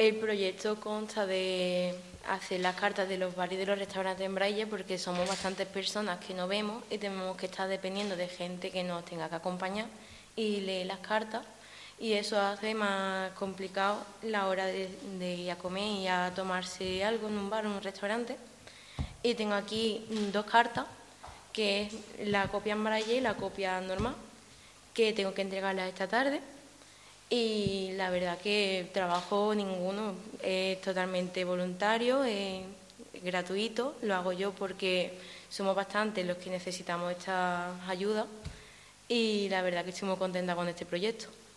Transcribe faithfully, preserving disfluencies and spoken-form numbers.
El proyecto consta de hacer las cartas de los bares y de los restaurantes en braille, porque somos bastantes personas que no vemos y tenemos que estar dependiendo de gente que nos tenga que acompañar y leer las cartas, y eso hace más complicado la hora de, de ir a comer y a tomarse algo en un bar o en un restaurante. Y tengo aquí dos cartas, que es la copia en braille y la copia normal, que tengo que entregarlas esta tarde. Y la verdad que trabajo ninguno, es totalmente voluntario, es gratuito, lo hago yo porque somos bastantes los que necesitamos estas ayudas, y la verdad que estoy muy contenta con este proyecto.